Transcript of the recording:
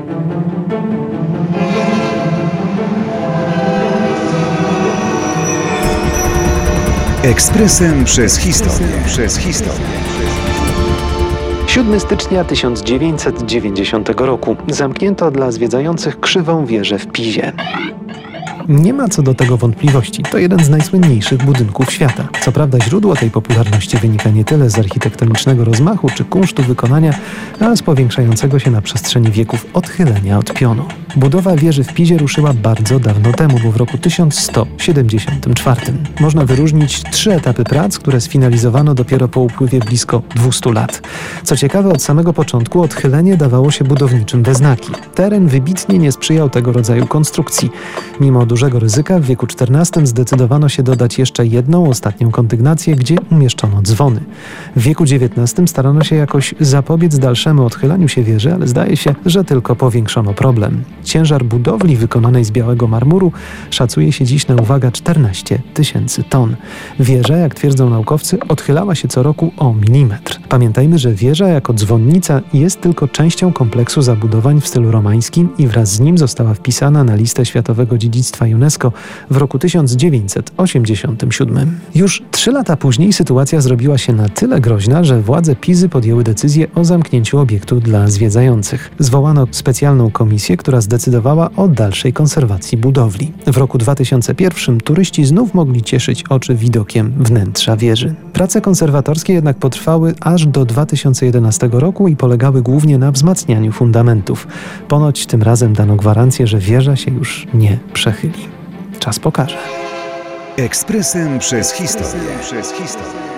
Ekspresem przez historię. 7 stycznia 1990 roku zamknięto dla zwiedzających krzywą wieżę w Pizie. Nie ma co do tego wątpliwości. To jeden z najsłynniejszych budynków świata. Co prawda źródło tej popularności wynika nie tyle z architektonicznego rozmachu czy kunsztu wykonania, ale z powiększającego się na przestrzeni wieków odchylenia od pionu. Budowa wieży w Pizie ruszyła bardzo dawno temu, bo w roku 1174. Można wyróżnić 3 etapy prac, które sfinalizowano dopiero po upływie blisko 200 lat. Co ciekawe, od samego początku odchylenie dawało się budowniczym we znaki. Teren wybitnie nie sprzyjał tego rodzaju konstrukcji. Mimo dużego ryzyka w wieku XIV zdecydowano się dodać jeszcze jedną, ostatnią kondygnację, gdzie umieszczono dzwony. W wieku XIX starano się jakoś zapobiec dalszemu odchylaniu się wieży, ale zdaje się, że tylko powiększono problem. Ciężar budowli wykonanej z białego marmuru szacuje się dziś na, uwaga, 14 000 ton. Wieża, jak twierdzą naukowcy, odchylała się co roku o milimetr. Pamiętajmy, że wieża jako dzwonnica jest tylko częścią kompleksu zabudowań w stylu romańskim i wraz z nim została wpisana na listę Światowego Dziedzictwa UNESCO w roku 1987. Już 3 lata później sytuacja zrobiła się na tyle groźna, że władze Pizy podjęły decyzję o zamknięciu obiektu dla zwiedzających. Zwołano specjalną komisję, która zdecydowała o dalszej konserwacji budowli. W roku 2001 turyści znów mogli cieszyć oczy widokiem wnętrza wieży. Prace konserwatorskie jednak potrwały aż do 2011 roku i polegały głównie na wzmacnianiu fundamentów. Ponoć tym razem dano gwarancję, że wieża się już nie przechyli. Czas pokaże. Ekspresem przez historię.